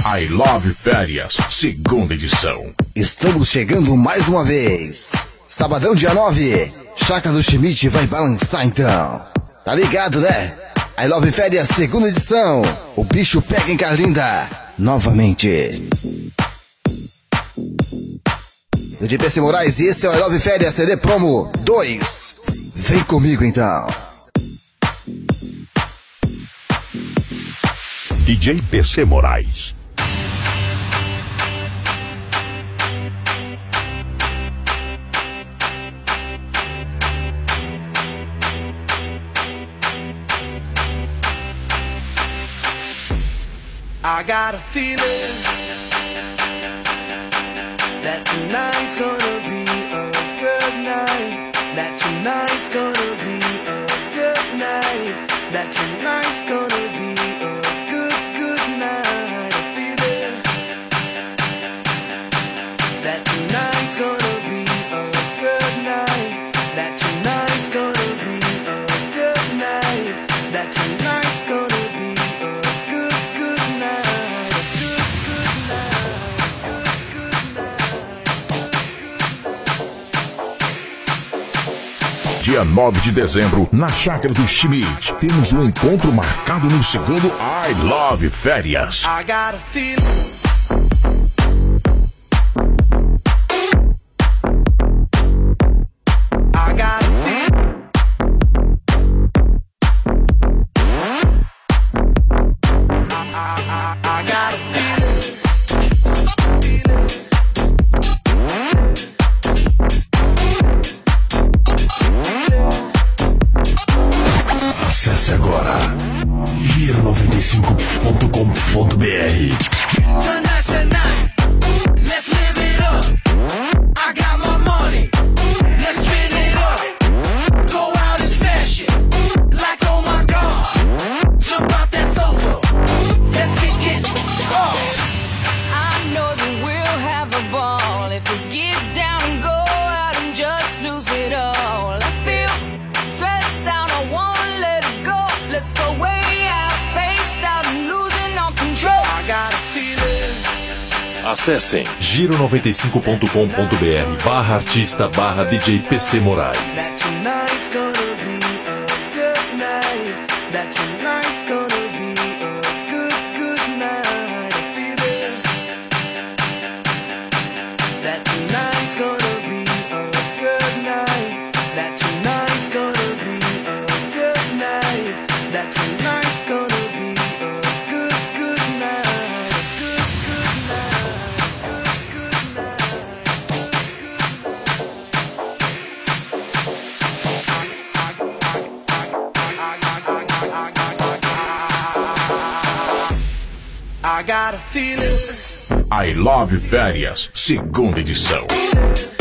I Love Férias, segunda edição. Estamos chegando mais uma vez. Sabadão, dia 9. Chácara do Schmidt vai balançar então. Tá ligado, né? I Love Férias, segunda edição. O bicho pega em Carlinda. Novamente. Eu de PC Moraes e esse é o I Love Férias CD Promo 2. Vem comigo então. DJ PC Moraes. I got a feeling that tonight's gonna be a good night. That tonight's gonna be a good night. That tonight's gonna be a good night. A feeling that tonight's gonna be a good night. That tonight's gonna be a good night. That tonight's gonna be a good night. Dia 9 de dezembro, na Chácara do Schmidt, temos um encontro marcado no segundo I Love Férias. I got a feeling. Acesse agora giro95.com.br. Tonight's the night, let's live it up. I got my money, let's spin it up. Go out and smash it, like oh my God. Jump out that sofa, let's kick it off. I know that we'll have a ball if we get down and go out and just lose it all. I feel stressed out, I wanna let it go. Let's go way out, spaced out and losing all control. I got a feeling. Acessem giro95.com.br/artista/DJ PC Moraes. That tonight's gonna be a good night. That tonight's gonna be a good night. I feel it. That tonight's gonna be a good night. That tonight's gonna be a good night. That tonight's gonna be a good night. Good night. I got a feeling. I Love Férias, segunda edição.